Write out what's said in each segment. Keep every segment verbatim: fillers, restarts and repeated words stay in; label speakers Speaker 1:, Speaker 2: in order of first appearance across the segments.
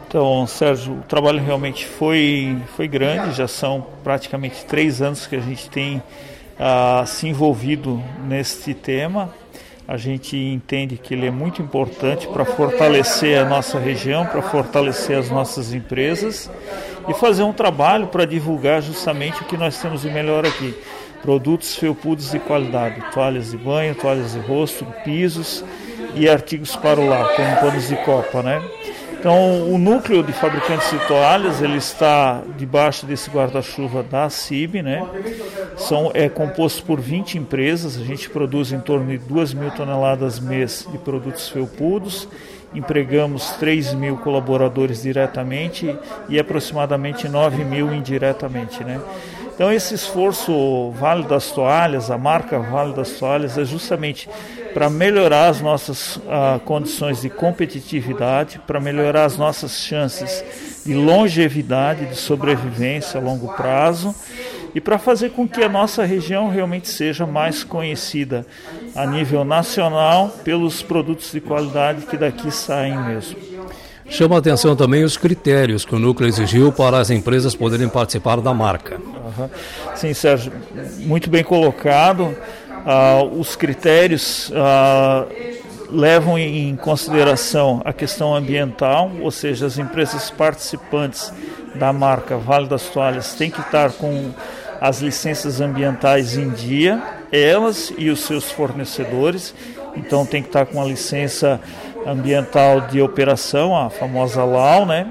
Speaker 1: Então, Sérgio, o trabalho realmente foi, foi grande, já são praticamente três anos que a gente tem ah, se envolvido neste tema. A gente entende que ele é muito importante para fortalecer a nossa região, para fortalecer as nossas empresas e fazer um trabalho para divulgar justamente o que nós temos de melhor aqui. Produtos felpudos de qualidade, toalhas de banho, toalhas de rosto, pisos e artigos para o lar, como panos de copa, né? Então, o núcleo de fabricantes de toalhas, ele está debaixo desse guarda-chuva da C I B, né? São, é composto por vinte empresas, a gente produz em torno de duas mil toneladas mês de produtos felpudos, empregamos três mil colaboradores diretamente e aproximadamente nove mil indiretamente, né? Então, esse esforço Vale das Toalhas, a marca Vale das Toalhas, é justamente para melhorar as nossas ah, condições de competitividade, para melhorar as nossas chances de longevidade, de sobrevivência a longo prazo e para fazer com que a nossa região realmente seja mais conhecida a nível nacional pelos produtos de qualidade que daqui saem mesmo.
Speaker 2: Chama a atenção também os critérios que o núcleo exigiu para as empresas poderem participar da marca.
Speaker 1: Uhum. Sim, Sérgio, muito bem colocado. Ah, os critérios ah, levam em consideração a questão ambiental, ou seja, as empresas participantes da marca Vale das Toalhas têm que estar com as licenças ambientais em dia, elas e os seus fornecedores, então tem que estar com a licença ambiental de operação, a famosa L A U, né?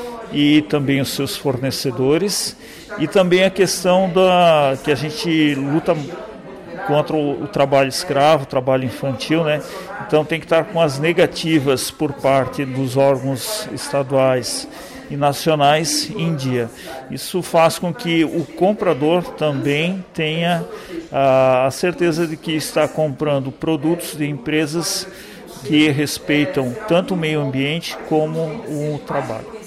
Speaker 1: E também os seus fornecedores, e também a questão da que a gente luta contra o, o trabalho escravo, o trabalho infantil, né? Então tem que estar com as negativas por parte dos órgãos estaduais e nacionais em dia. Isso faz com que o comprador também tenha a, a certeza de que está comprando produtos de empresas que respeitam tanto o meio ambiente como o trabalho.